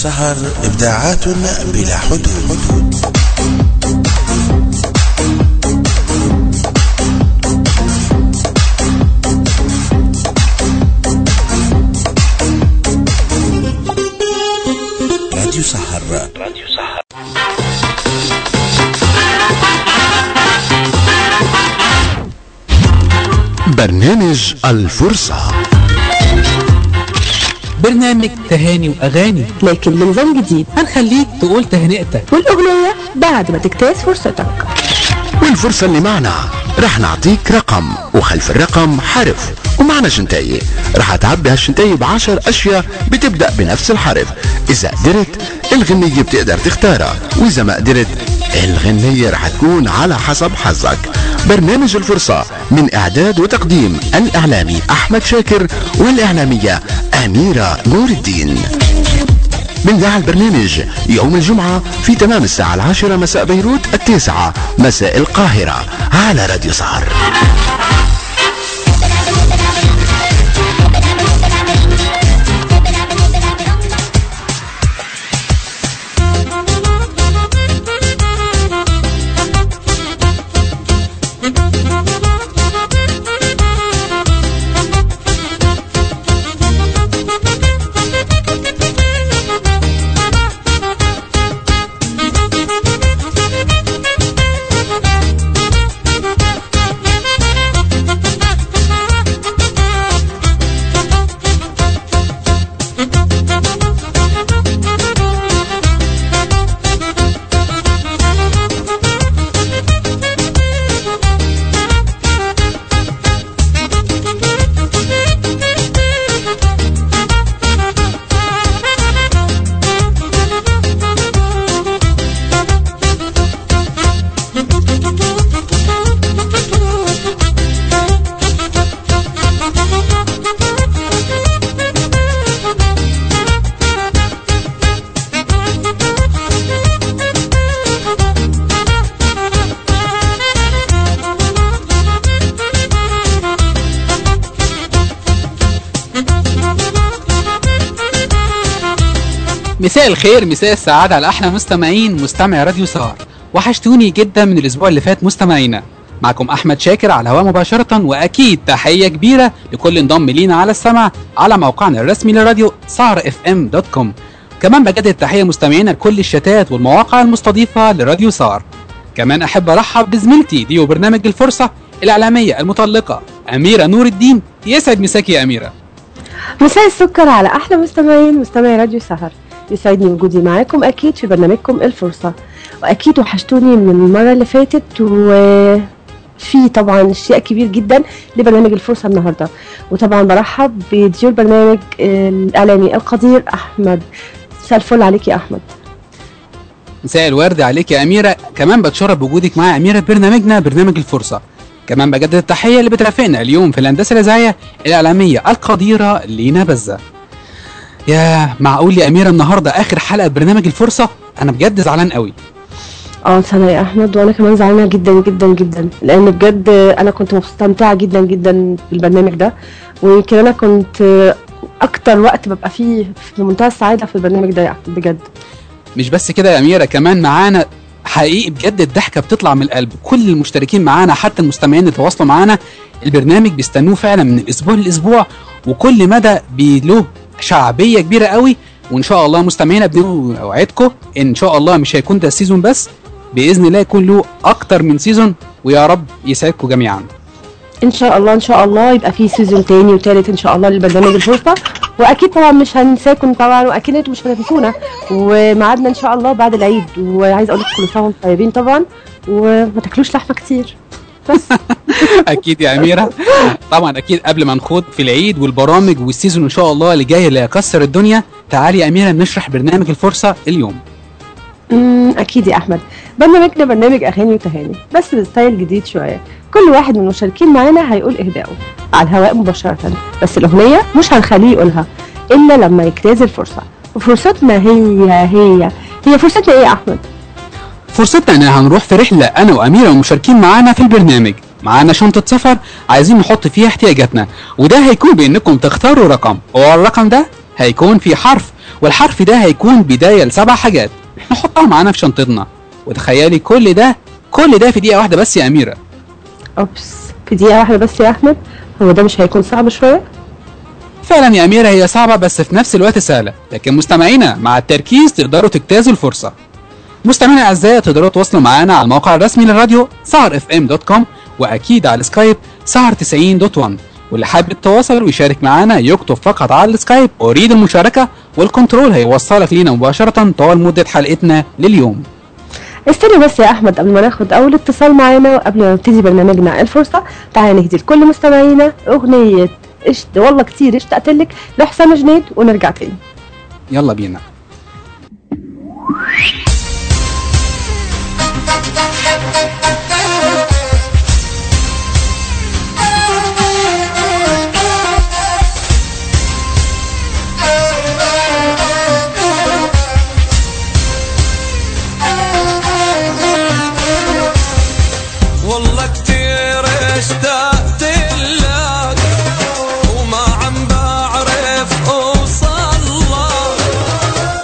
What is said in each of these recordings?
سهر إبداعات بلا حدود. راديو سهر. برنامج الفرصة، برنامج تهاني وأغاني لكن بنظام جديد. هنخليك تقول تهنئتك والأغنية بعد ما تجتاز فرصتك. والفرصة اللي معنا رح نعطيك رقم وخلف الرقم حرف، ومعنا شنتاية رح تعبي هالشنتاية ب10 أشياء بتبدأ بنفس الحرف. إذا قدرت الغنية بتقدر تختارها، وإذا ما قدرت الغنية رح تكون على حسب حظك. برنامج الفرصة من إعداد وتقديم الإعلامي أحمد شاكر والإعلامية أميرة نور الدين. بنذاع البرنامج يوم الجمعة في تمام الساعة 10 مساء بيروت، 9 مساء القاهرة، على راديو سهر. مساء الخير، مساء السعادة على أحلى مستمعين مستمع راديو سهر. وحشتوني جدا من الأسبوع اللي فات مستمعينا. معكم أحمد شاكر على الهواء مباشرة، وأكيد تحية كبيرة لكل انضم لينا على السمع على موقعنا الرسمي للراديو saharfm.com. كمان بجدد تحية مستمعينا لكل الشتات والمواقع المستضيفة لراديو سهر. كمان أحب أرحب بزميلتي دي وبرنامج الفرصة الإعلامية المطلقة أميرة نور الدين. يسعد مساكي يا أميرة. مساء السكر على أحلى مستمعي راديو سهر. يسعدني وجودي معاكم أكيد في برنامجكم الفرصة، وأكيد وحشتوني من المرة اللي فاتت، وفي طبعا اشياء كبير جدا لبرنامج الفرصة النهاردة. وطبعا برحب بضيوف البرنامج الإعلامي القدير أحمد. مساء الفل عليك يا أحمد. مساء الورد عليك يا أميرة. كمان بتشرف بوجودك معايا يا أميرة برنامجنا برنامج الفرصة. كمان بجدد التحية اللي بترافقنا اليوم في الهندسة الإذاعية الإعلامية القديرة لينا بزة. يا معقول يا أميرة النهاردة آخر حلقة برنامج الفرصة؟ أنا بجد زعلان قوي. سنة يا أحمد، وأنا كمان زعلانة جدا جدا جدا، لأن بجد أنا كنت مستمتعة جدا جدا بالبرنامج ده، ويمكن أنا كنت أكتر وقت ببقى فيه في منتهى السعادة في البرنامج ده يعني بجد. مش بس كده يا أميرة، كمان معانا حقيقي بجد الضحكة بتطلع من القلب. كل المشتركين معانا حتى المستمعين اللي تواصلوا معانا البرنامج بيستنوه فعلا من الأسبوع للأسبوع، وكل مدى له شعبية كبيرة قوي. وإن شاء الله مستمعينا بنوعدكم إن شاء الله مش هيكون ده السيزون بس، بإذن الله يكون له أكتر من سيزون، ويا رب يسعدكم جميعا إن شاء الله. إن شاء الله يبقى فيه سيزون تاني وتالت إن شاء الله للبرنامج الفرصة. وأكيد طبعا مش هننساكم طبعا، وأكيد أنتم مش هتنسونا، وميعادنا إن شاء الله بعد العيد. وعايز أقول لكم كل سنة وانتم طيبين طبعا، وما تاكلوش لحمة كتير بس. اكيد يا اميره. طبعا اكيد قبل ما نخوض في العيد والبرامج والسيزون ان شاء الله اللي جاي اللي هيكسر الدنيا، تعالي يا اميره نشرح برنامج الفرصه اليوم. اكيد يا احمد. برنامجنا برنامج اغاني وتهاني، بس بستايل جديد شويه. كل واحد من المشاركين معانا هيقول اهدائه على الهواء مباشره، بس الاغنيه مش هنخليه يقولها الا لما يجتاز الفرصه. وفرصتنا هي فرصتنا ايه يا احمد؟ فرصتنا ان هنروح في رحله انا واميره ومشاركين معانا في البرنامج. معانا شنطه سفر عايزين نحط فيها احتياجاتنا، وده هيكون بانكم تختاروا رقم، والرقم ده هيكون فيه حرف، والحرف ده هيكون بداية ل7 حاجات نحطها معانا في شنطتنا. وتخيلي كل ده في دقيقة واحدة بس يا أميرة. اوبس، في دقيقة واحدة بس يا احمد؟ هو ده مش هيكون صعب شوية؟ فعلا يا أميرة هي صعبة بس في نفس الوقت سهلة، لكن مستمعينا مع التركيز تقدروا تجتازوا الفرصة. مستمعينا الأعزاء تقدروا تواصلوا معانا على الموقع الرسمي للراديو saharfm.com، وأكيد على السكايب sahar90.1. واللي حابب يتواصل ويشارك معانا يكتب فقط على السكايب أريد المشاركة، والكنترول هيوصلك لينا مباشرة طوال مدة حلقتنا لليوم. استنى بس يا احمد، قبل ما ناخد اول اتصال معانا وقبل ما نبتدي برنامجنا الفرصة، تعالى نهدي لكل مستمعينا اغنية والله كتير اشتقت لك لحسام جنيد ونرجع تاني. يلا بينا. والله كتير اشتقت لك وما عم بعرف اوصل لك،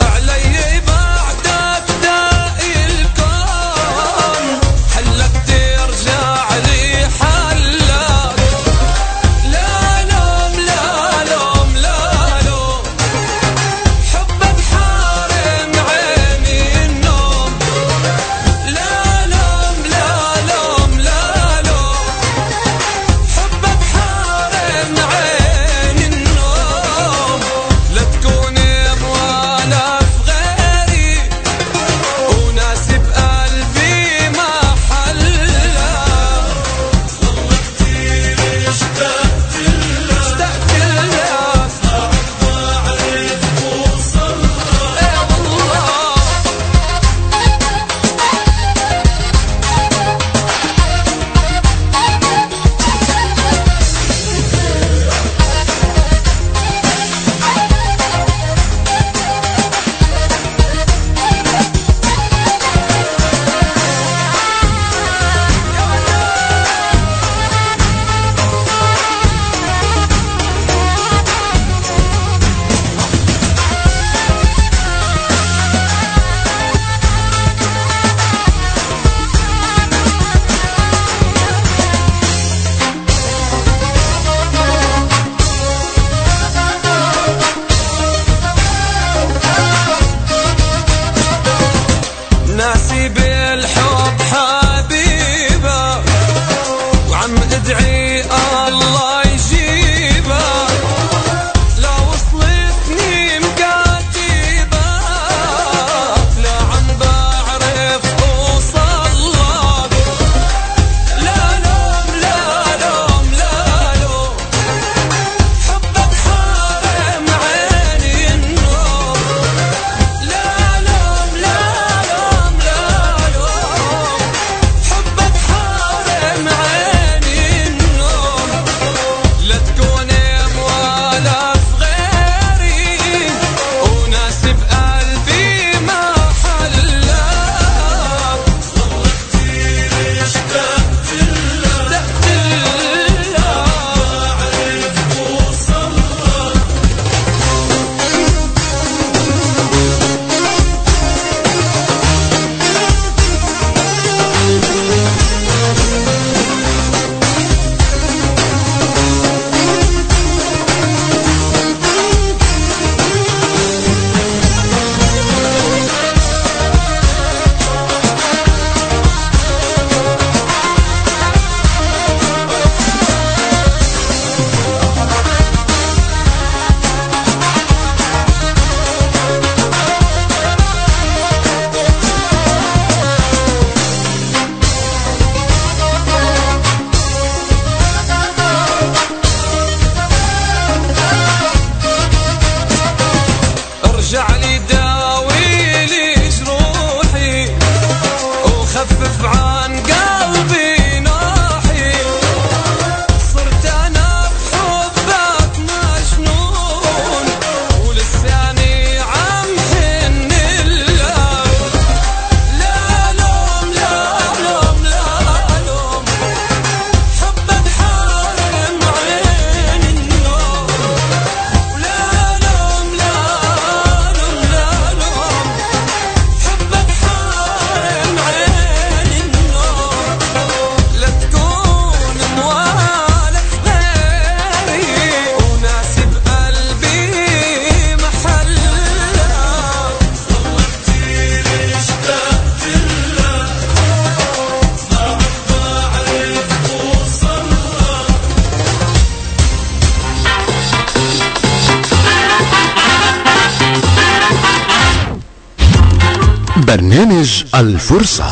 برنامج الفرصة،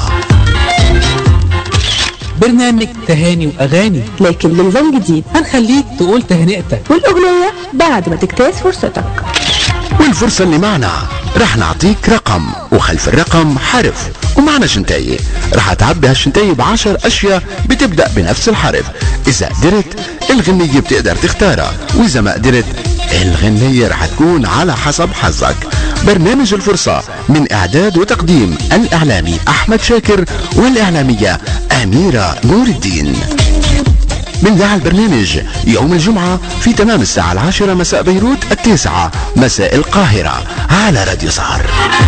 برنامج تهاني واغاني، لكن بنظام جديد، هنخليك تقول تهنئتك والاغنيه بعد ما تجتاز فرصتك. والفرصة اللي معنا رح نعطيك رقم وخلف الرقم حرف، ومعنا شنتاية رح تعبي هالشنتاية ب10 اشياء بتبدأ بنفس الحرف. اذا قدرت الغنية بتقدر تختارها، واذا ما قدرت الغنية رح تكون على حسب حظك. برنامج الفرصة من اعداد وتقديم الاعلامي احمد شاكر والاعلامية اميرة نور الدين. بنذاع البرنامج يوم الجمعة في تمام الساعة 10 مساء بيروت، 9 مساء القاهرة، على راديو سهر.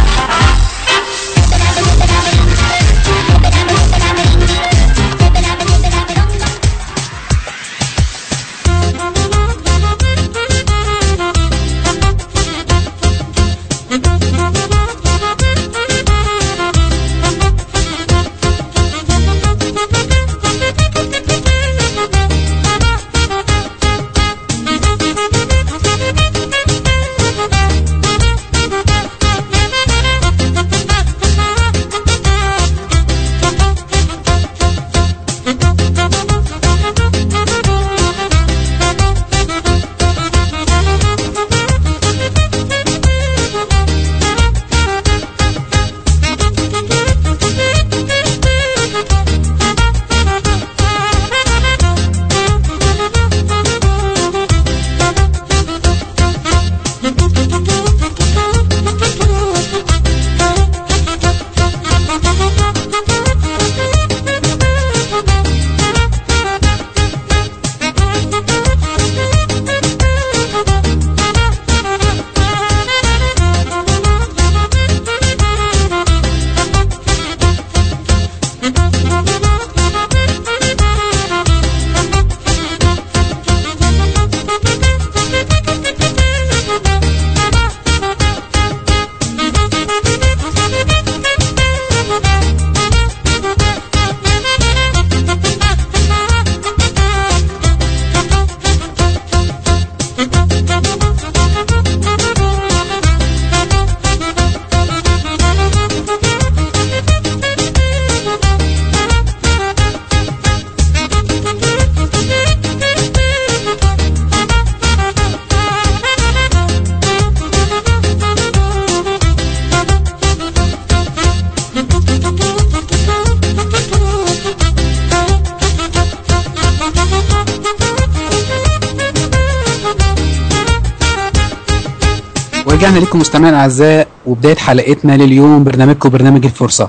رجعنا لكم مستمعينا الاعزاء، وبدايه حلقتنا لليوم برنامجكم برنامج الفرصه.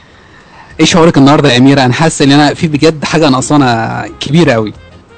ايه شعورك النهارده يا اميره؟ انا حاسس ان انا في بجد حاجه ناقصانا كبيره قوي.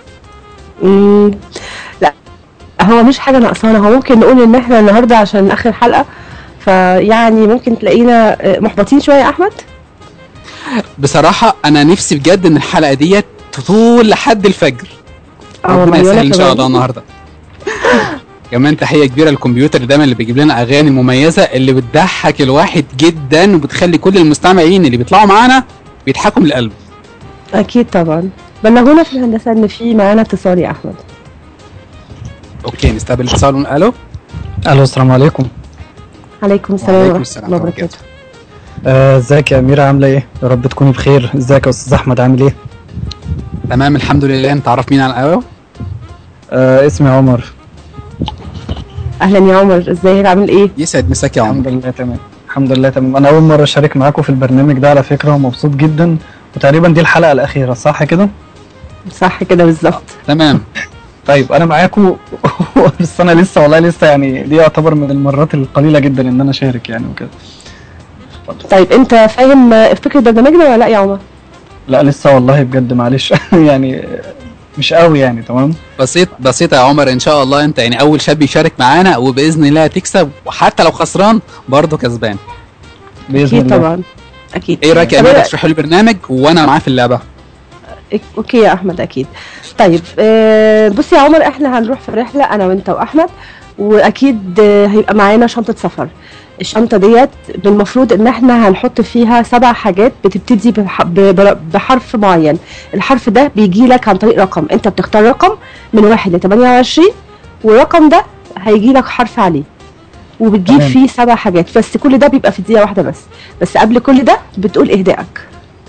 لا، هو مش حاجه ناقصانا، هو ممكن نقول ان احنا النهارده عشان اخر حلقه، فيعني ممكن تلاقينا محبطين شويه يا احمد. بصراحه انا نفسي بجد ان الحلقه ديت تطول لحد الفجر. ربنا يسهل ان شاء الله النهارده. كمان تحيه كبيره للكمبيوتر دايما اللي بيجيب لنا اغاني مميزه اللي بتضحك الواحد جدا، وبتخلي كل المستمعين اللي بيطلعوا معانا بيضحكوا من القلب. اكيد طبعا. بلغونا في الهندسه ان في معانا اتصال يا احمد. اوكي نستقبل اتصال. الو السلام عليكم. عليكم السلام ورحمه الله وبركاته. ازيك يا اميره، عامله ايه؟ يا رب تكوني بخير. ازيك يا استاذ احمد، عامل ايه؟ تمام الحمد لله. انت عارف مين على القهوه؟ اسمي عمر. اهلا يا عمر، ازيك عامل ايه؟ يسعد مساك يا عمر. الحمد لله تمام. الحمد لله تمام. انا اول مره اشارك معاكم في البرنامج ده على فكره، ومبسوط جدا، وتقريبا دي الحلقه الاخيره صح كده؟ صح كده بالظبط. تمام. طيب انا معاكم بس انا لسه والله لسه يعني دي يعتبر من المرات القليله جدا ان انا اشارك يعني وكده. طيب انت فاهم فكره برنامجنا ولا لا يا عمر؟ لا لسه والله بجد معلش يعني مش قوي يعني. تمام بسيطه يا عمر، ان شاء الله انت يعني اول شاب يشارك معانا، وباذن الله هتكسب، وحتى لو خسران برضه كسبان باذن الله. طبعا اكيد. ايه رايك يا اميره تشرحوا لي البرنامج وانا معاه في اللعبه؟ اوكي يا احمد اكيد. طيب بص يا عمر، احنا هنروح في رحله انا وانت واحمد، واكيد هيبقى معانا شنطه سفر. الشنطه ديت المفروض ان احنا هنحط فيها 7 حاجات بتبتدي بحرف معين. الحرف ده بيجي لك عن طريق رقم، انت بتختار رقم من 1 ل 28، والرقم ده هيجي لك حرف عليه. وبتجيب تمام. فيه 7 حاجات، بس كل ده بيبقى في دقيقة واحدة بس. بس قبل كل ده بتقول اهدائك.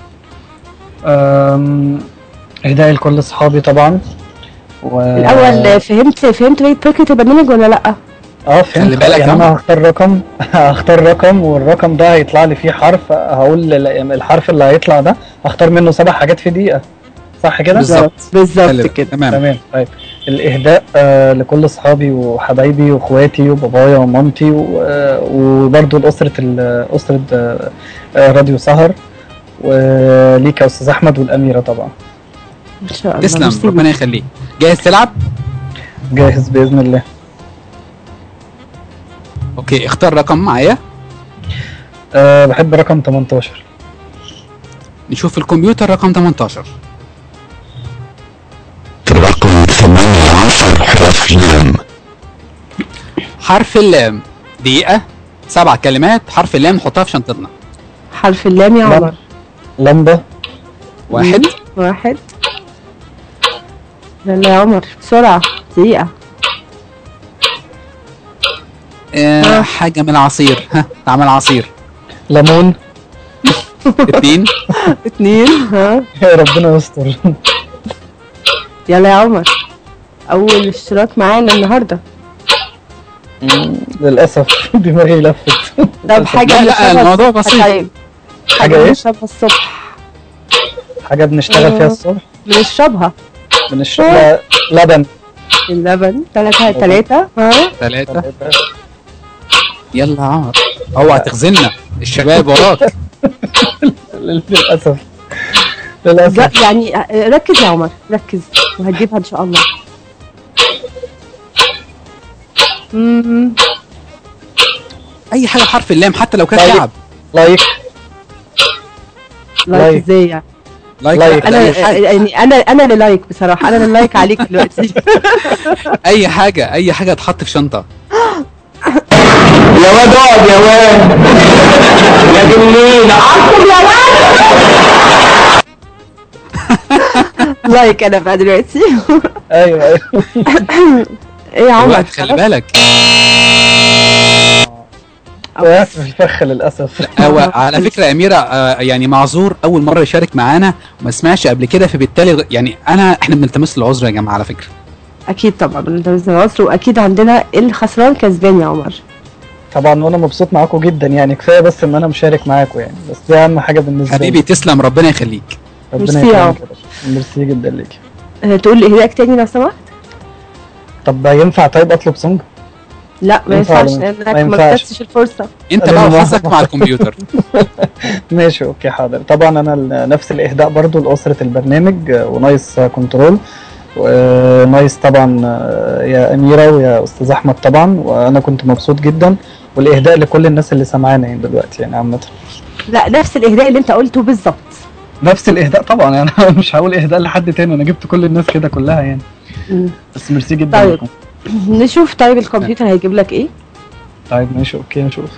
اهدائي لكل اصحابي طبعا. الاول فهمت بقية فكرة البرنامج ولا لا؟ فهمت. خلي بالك يعني أهو. انا هختار رقم والرقم ده هيطلع لي فيه حرف، هقول الحرف اللي هيطلع ده هختار منه 7 حاجات في دقيقة، صح كده؟ بالظبط. بالظبط خلي كده. تمام. تمام. طيب الاهداء لكل اصحابي وحبايبي واخواتي وبابايا ومامتي وبرضه اسره راديو سهر، وليك يا استاذ احمد والاميره طبعا. ان شاء الله. تسلم، ميرسي. ربنا يخليك. جاهز تلعب؟ جاهز باذن الله. اوكي، اختار رقم معايا. بحب رقم 18. نشوف في الكمبيوتر رقم 18. رقم 18 حرف لام. حرف اللام. دقيقة، 7 كلمات حرف اللام نحطها في شنطتنا. حرف اللام يا عمر. لمبه. 1. 1. يلا يا عمر بسرعة، دقيقة. حاجة من العصير. تعمل عصير. ليمون. 2. 2. ها يا ربنا يستر. يلا يا عمر، أول اشتراك معانا النهاردة. للاسف دماغي لفت. طب حاجة لا بنشربها الموضوع الصبح بسيط. طيب. حاجة ايه؟ بنشربها الصبح. حاجه بنشتغل فيها الصبح. بنشربها. بنشرب لبن. اللبن. 3. ها 3. يلا يا عمر، اوعى تخزلنا، الشباب وراك. للاسف. يعني ركز يا عمر، ركز وهتجيبها ان شاء الله. اي حاجة بحرف اللام حتى لو كانت طيب. لعب. لايك. لايك ازاي يعني؟ لايك. انا أي حاجة. يعني انا اللي لايك بصراحة، انا اللي لايك عليك دلوقتي. اي حاجة تحط في شنطة. يا واد اقعد يا واد يا جنين عصب يا واد. لايك انا بقى دلوقتي. ايوه ايه يا عمر؟ الوقت خلي بالك. وقعت في الفخ للاسف. على فكرة يا أميرة يعني معذور، أول مرة يشارك معانا وما سمعش قبل كده، فبالتالي يعني احنا بنلتمس العذر يا جماعة على فكرة. اكيد طبعا بنلتمس العذر، واكيد عندنا الخسران كسبان يا عمر. طبعا وانا مبسوط معاكم جدا، يعني كفايه بس ان انا مشارك معاكم يعني، بس دي اهم حاجه بالنسبه لي. حبيبي تسلم، ربنا يخليك. ربنا ميرسي يا يكرمك يا باشا. ميرسي جدا ليك. تقول اهدائك تاني لو سمحت؟ طب ينفع طيب اطلب سونج؟ لا ما ينفع ينفعش ولا ما لانك ما ينفعش؟ كتبتش الفرصه. انت بقى وحظك مع الكمبيوتر. ماشي اوكي حاضر. طبعا انا نفس الاهداء برضو لاسره البرنامج ونايس كنترول، ونايس طبعا يا اميره ويا استاذ احمد طبعا، وانا كنت مبسوط جدا، والاهداء لكل الناس اللي سامعانا يعني دلوقتي يعني عامه. لا نفس الاهداء اللي انت قلته بالظبط. نفس الاهداء طبعا يعني. انا مش هقول اهداء لحد تاني، انا جبت كل الناس كده كلها يعني. بس ميرسي جدا طيب لكم. نشوف طيب الكمبيوتر هيجيب لك ايه. طيب ماشي اوكي نشوف.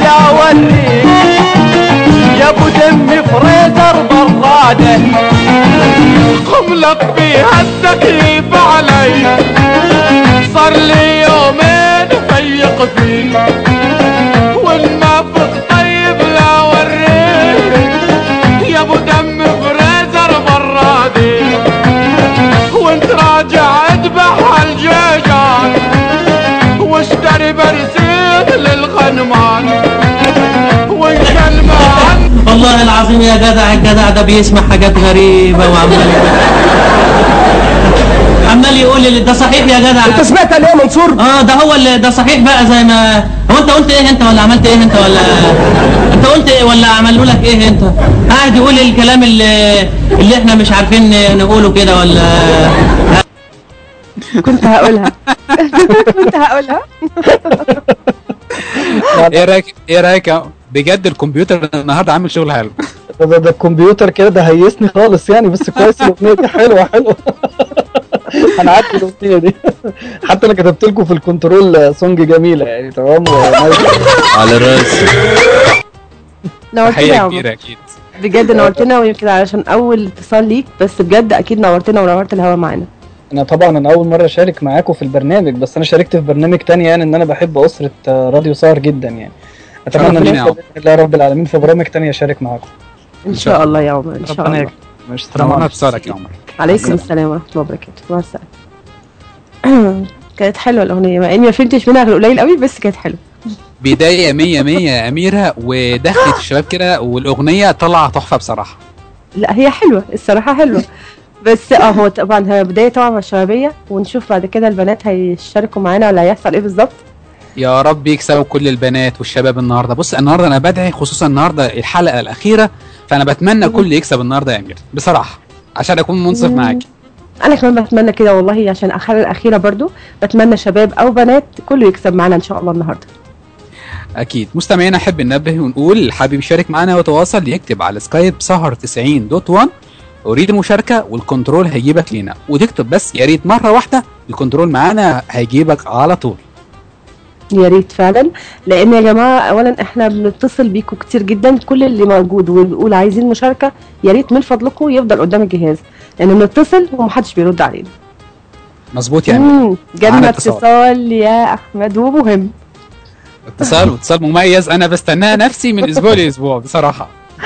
لا وريك يا ابو دمي فريزر براده قملك فيها التكليف علي صار لي يومين فيق فيه والمافق طيب لا وريك يا ابو دمي فريزر برادي وانت راجع اذبح الجيجان واشتري برسيم للغنمان وانكلمه عن والله العظيم يا جدع الجدع ده بيسمع حاجات غريبة عمال يقول لي ده صحيح يا جدع. انت سمعت عليه يا منصور؟ ده هو اللي ده صحيح بقى زي ما هو. انت قلت ايه انت ولا عملت ايه انت ولا انت قلت ايه ولا عملوا لك ايه انت؟ قاعد يقول الكلام اللي احنا مش عارفين نقوله كده ولا كنت هقولها. ايه رايك بجد الكمبيوتر النهارده عامل شغل حلو. ده الكمبيوتر كده ده هيسني خالص يعني، بس كويس الاغنيه دي حلوه. انا عارف الاغنيه دي حتى انا كتبت لكم في الكنترول سونج جميله يعني. تمام على راسي. تحيه كبيره اكيد بجد نورتنا، ويمكن علشان اول اتصال ليك، بس بجد اكيد نورتنا ونورت الهوا معانا. انا اول مره اشارك معاكم في البرنامج، بس انا شاركت في برنامج تاني يعني، ان انا بحب اسره راديو سهر جدا يعني. اتمنى ان باذن الله رب العالمين في برامج تانية اشارك معاكم ان شاء الله يا عمر. ان شاء الله. مش تمام. بصالك يا عمر. عليكم السلام ورحمه الله وبركاته. مع السلامه. كانت حلوه الاغنيه، مع اني ما فهمتش منها غير قليل قوي، بس كانت حلوه. بدايه 100 يا اميره، ودخلت الشباب كده، والاغنيه طلعت تحفه بصراحه. لا هي حلوه الصراحه، حلوه بس هو طبعا هي بدايه طبعا الشبابيه، ونشوف بعد كده البنات هيشاركوا معانا ولا هيحصل ايه بالظبط. يا رب يكسبوا كل البنات والشباب النهارده. بص النهارده انا بدعي، خصوصا النهارده الحلقه الاخيره، فانا بتمنى كل يكسب النهارده يا امير بصراحه، عشان اكون منصف معاكي. انا كمان بتمنى كده والله، عشان الحلقه الاخيره برضو بتمنى شباب او بنات كله يكسب معانا ان شاء الله النهارده. اكيد. مستمعينا نحب ننبه ونقول حابب يشارك معانا وتواصل، يكتب على سكايب سهر 90.1 اريد المشاركه، والكنترول هيجيبك لينا، وتكتب بس يا ريت مره واحده، الكنترول معانا هيجيبك على طول. يا ريت فعلا، لان يا جماعه اولا احنا بنتصل بيكم كتير جدا، كل اللي موجود وبيقول عايزين مشاركه يا ريت من فضلكم يفضل قدام الجهاز، لان بنتصل ومحدش بيرد علينا. مظبوط يا امير. جالنا اتصال يا احمد ومهم. اتصال مميز، انا بستناه نفسي من اسبوع لاسبوع بصراحه.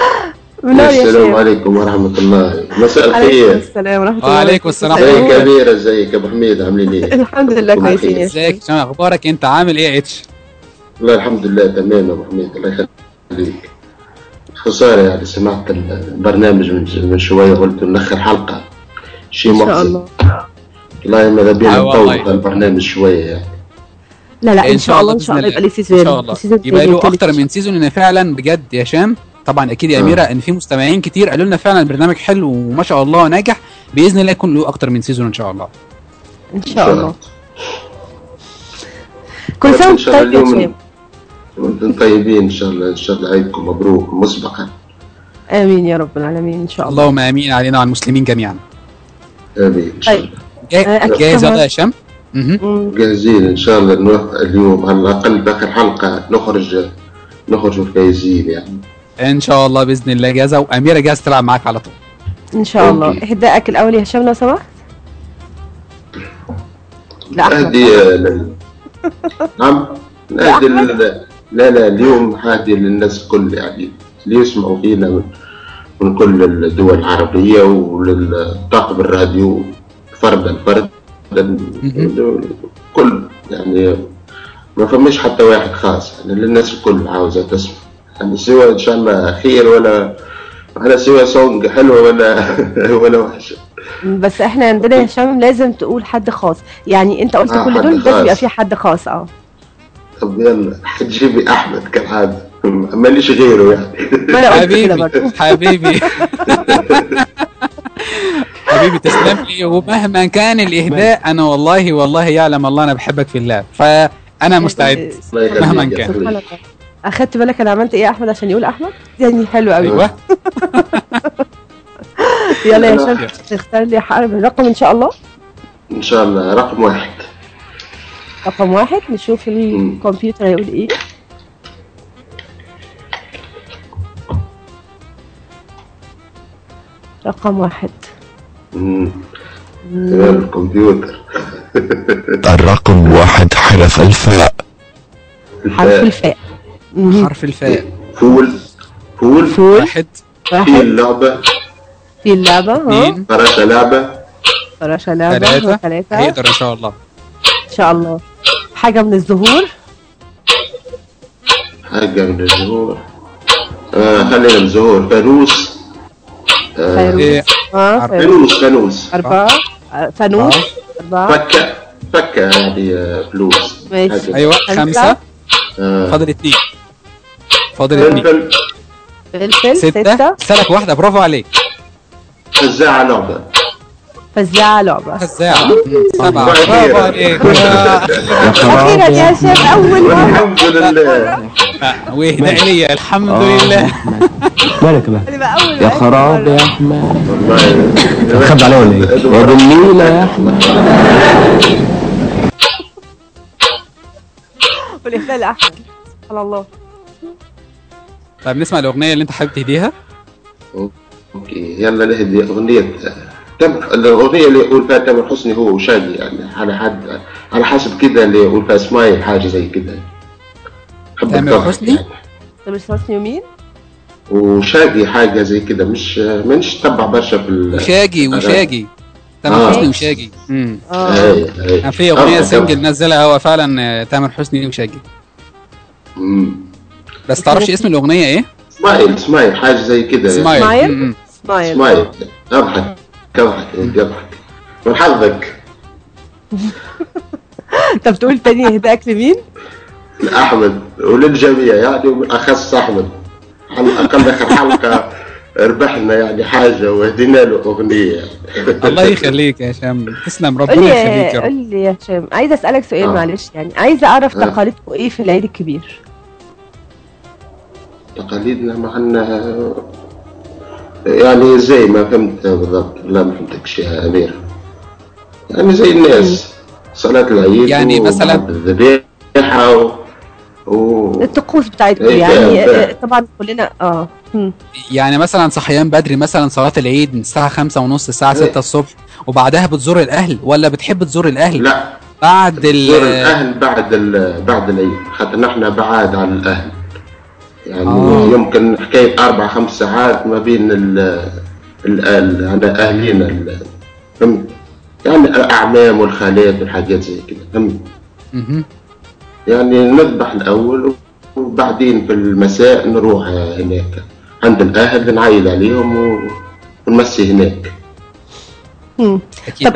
السلام عليكم ورحمة الله. مساء الخير. السلام ورحمة الله. وعليكم السلام. ازيك يا أميرة؟ ازيك يا أبو حميد؟ عاملين ايه؟ الحمد لله كويسين. ازيك؟ شو اخبارك؟ انت عامل ايه يا اتش؟ والله الحمد لله تمام يا أبو حميد، الله يخليك. خسارة يعني سمعت البرنامج من شوية، قلت نأخر حلقة شيء محزن. إن شاء الله. والله ماذا بينا نطول البرنامج شوية يعني. لا ان شاء الله يبقى لي سيزون. ان شاء الله يبقى له اكتر من سيزون، ان فعلا بجد يا هشام طبعا اكيد يا اميره ان في مستمعين كتير قالوا لنا فعلا البرنامج حلو وما شاء الله ناجح، باذن الله يكون له اكتر من سيزون ان شاء الله. ان شاء الله. كل سنه وانتم طيبين. وانتم طيبين ان شاء الله. ان شاء الله عيدكم مبروك مسبقا. امين يا رب العالمين ان شاء الله. اللهم امين علينا وعلى المسلمين جميعا. امين ان شاء الله. جاهز يا هشام؟ جاهزين ان شاء الله. نوفق اليوم على الاقل باخر حلقه نخرج فايزين يعني ان شاء الله باذن الله. جاهزه، واميره جاهزه تلعب معاك على طول ان شاء الله. اهدائك الاول يا هشام لو سمحت. لا اهدي نعم نهدي لا اليوم هادي للناس الكل يعني، اللي يسمعوا فينا من كل الدول العربيه، وللطاقم الراديو فردا كل يعني، ما فماش حتى واحد خاص يعني، للناس الكل عاوزة تسمع يعني، سواء إن شاء الله خير ولا سواء سونج حلوة ولا وحشة. بس احنا عندنا يا هشام لازم تقول حد خاص يعني، انت قلت كل دول لازم يبقى في حد خاص. طب يلا حتجيبي أحمد كالعادة، ماليش غيره يعني. حبيبي حبيبي تسلم لي، ومهما كان الإهداء أنا والله يعلم الله أنا بحبك في الله، فأنا مستعد مهما كان. أخدت بالك أنا عملت إيه يا أحمد عشان يقول أحمد؟ يعني حلو قوي. أيوه. يلا يا هشام تختار لي الرقم إن شاء الله. إن شاء الله رقم 1. رقم 1 نشوف الكمبيوتر هيقول إيه. رقم 1. الكمبيوتر. الرقم 1 حرف الفاء. حرف الفاء. حرف الفاء. فول. واحد. في اللعبة. فراشة لعبة. 3. هيقدر ان شاء الله. ان شاء الله. حاجة من الزهور. خلينا الزهور. فانوس. فانوس. 4. فانوس. 4. فكة يعني فلوس. ماشي. ايوه 5. فاضل 2. فلفل. 6. سلك واحدة. برافو عليك. فزاعة لعبة. 7. برافو عليك. أخيرا يا شيخ أول مرة. الحمد لله. واهدى عليا. الحمد لله. مالك بقى يا خراب يا احمد. والله خد عليه ولا ايه يا جميلة يا احمد. والإخلال أحمد. سبحان الله. طيب نسمع الأغنية اللي أنت حابب تهديها. اوكي يلا نهدي أغنية. الأغنية اللي يقول فيها تامر حسني هو وشادي يعني على حسب كده اللي يقول فيها سمايل حاجة زي كده. تامر حسني؟ تامر حسني ومين؟ وشاقي حاجة زي كده مش تبع برشا في وشاقي تامر حسني وشاقي. كان في أغنية سنجل نزلها هو فعلا تامر حسني وشاقي. بس تعرفش اسم الأغنية إيه؟ سمايل حاجة زي كده. سمايل. اضحك من حظك. انت بتقول تاني اهداك لمين؟ لأحمد وللجميع يعني وبالأخص أحمد. على الأقل آخر حلقة ربحنا يعني حاجة وهدينا له أغنية. الله يخليك يا هشام. تسلم ربنا يخليك يا رب. قول لي يا هشام عايزة أسألك سؤال معلش يعني عايزة أعرف تقاليدكم إيه في العيد الكبير؟ تقاليدنا معنا يعني زي ما فهمت بالضبط. لا ما فهمتكش يا أمير. يعني زي الناس صلاة العيد يعني مثلا الذبيحة الطقوس بتاعتكم يعني طبعا كلنا يعني مثلا صحيان بدري مثلا صلاة العيد من الساعة 5:30 الساعة 6 الصبح وبعدها بتزور الأهل ولا بتحب تزور الأهل؟ لا بعد تزور الأهل بعد العيد خاطر نحن بعاد عن الأهل يعني يمكن حكاية 4-5 ساعات ما بين أهلينا فهمت يعني الأعمام والخالات والحاجات زي كده فهمت يعني نذبح الأول وبعدين في المساء نروح هناك عند الأهل نعيد عليهم ونمسي هناك. طب